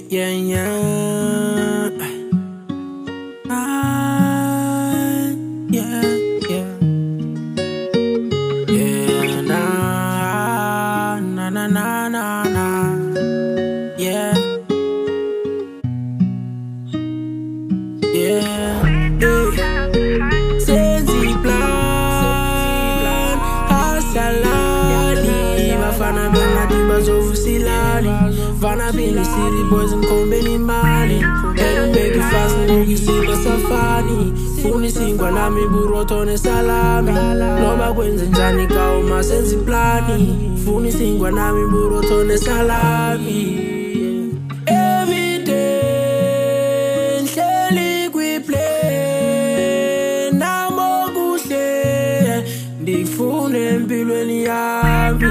Yeah, yeah. Yeah, yeah. Yeah, nah, nah, nah, nah, nah, nah. Yeah. Yeah. Senzi plan, asalani. Bafana benga tiba zovusilani. Vana bini city boys and kombeni mali. Don't make it fast, nigga, see my safari. Funi singwa na mi burotone salami. Noba kwenze njani kauma senzi plani. Funi singwa na mi burotone salami. Ndifune empilweni yami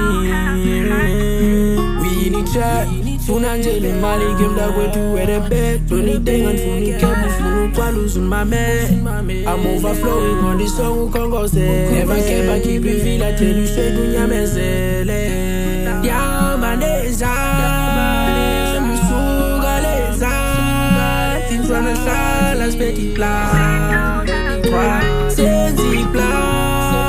We need chat Funa njele mali gemda kwetu wede bed Tony tengan funi kebu funu kwa lose my man I'm overflowing on this song ukongose Never keep I keep it feel I tell you straight unyamezele Yamaneza Musugaleza Things wanna shine like petit plan Senzi plan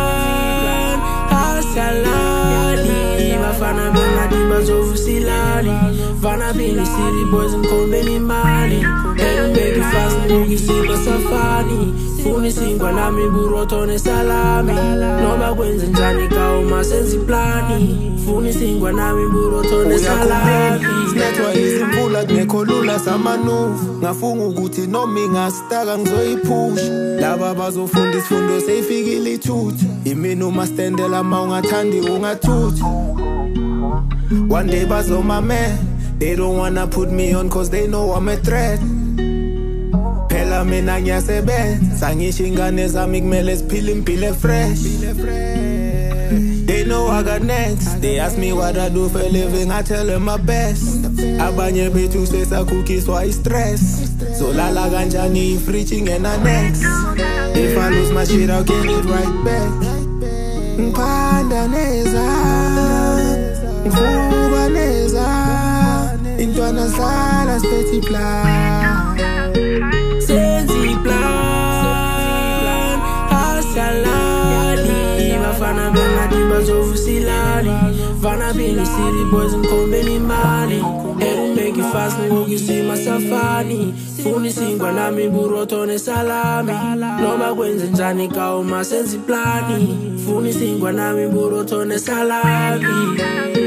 Salani, bafana benga tiba zovusilani. Vana bini city boys and kombeni mali. Don't make it fast, nigga, see my safari. Funi singwa na mi burotone salami. Noba kwenze njani kauma senzi plani. Funi singwa na mi burotone salami. Sinethwa izimvula kunekholula samanuvu. Ngafunga ukuthi noma ingastaka ngizoyiphusha. Laba bazofunda isifundo seyifikile ithutha. Imini uma standela ma ungathandi ungathutha. One day bazoma man. They don't wanna put me on cause they know I'm a threat. Phela mina ngiyasebenza ngisho ingane zami kumele siphile impilo fresh. They know I got next. They ask me what I do for a living, I tell them my best. Abanye bethu sesakhukhiswa i-stress. So lala kanjani if reaching and I next. If I lose my shit I'll get it right back. Ngiphanda neza Ngivuka neza Intwana sala speti plan Senzi plan Asalani Bafana benga tiba zovusilani Vana bini city boys and kombeni mali Don't make it fast, nigga, see my safari. Funi singwa na mi burotone salami. Noba kwenze njani kauma senzi plani. Funi singwa na mi burotone salami.